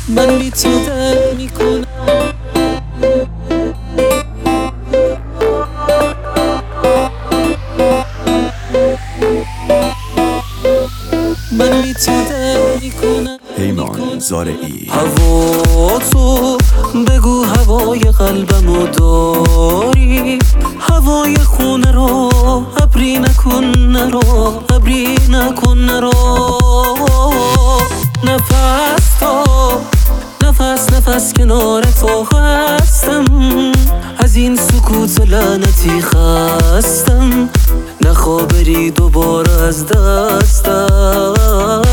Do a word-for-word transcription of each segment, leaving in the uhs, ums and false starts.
من بی تو درد میکنم. من بی تو درد میکنم. پیمان زارعی. هوا تو بگو هوای قلبمو داری، هوای خونه رو ابری نکن نرو، ابری نکن نرو. نفس تا نفس نفس کنار تو هستم، از این سکوت لعنتی خستم، نخوابری دوباره از دستم.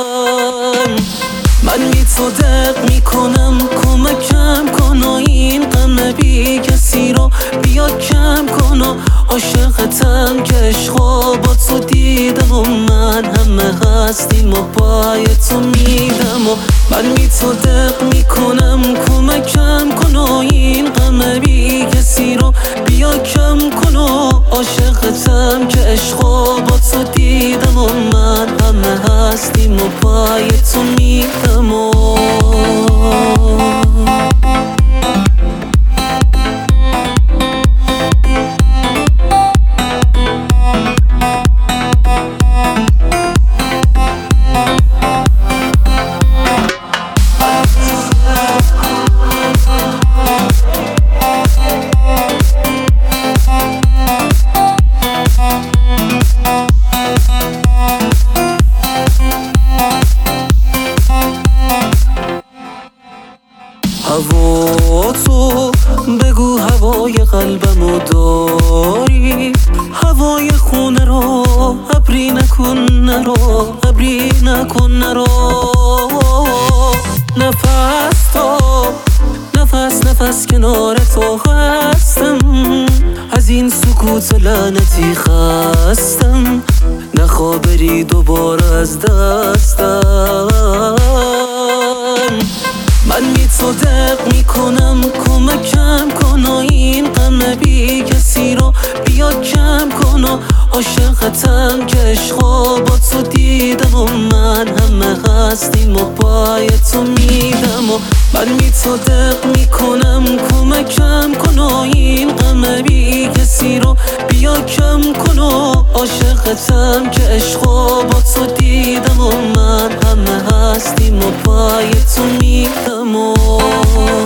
من بی تو دق میکنم، کمکم کن و این غم بی کسی رو بیا کم کن و عاشقتم که عشقا با تو دیدم و من همه هستیم و پای تو میدم. و من بی تو دق میکنم، کمکم کن و این غم بی کسی رو بیا کم کن و عاشقتم که عشقا با تو دیدم و من همه هستیم و پای تو میدم. و هوا تو بگو هوای قلبمو داری، هوای خونه رو ابری نکن نرو، ابری نکن نرو. نفس تا نفس نفس کنار تو هستم، از این سکوت لعنتی خستم، نخوابری دوباره از دستم. من بی تو دق میکنم، کمکم کن و این غم بی کسی رو بیا کم کن و عاشقتم که عشقا با تو دیدم و من همه هستیم و پای تو میدم. و من بی تو دق میکنم، کمکم کن و این غم بی کسی رو بیا کم کن و عاشقتم که عشقا با تو دیدم و من همه هستیم و پای تو میدم. و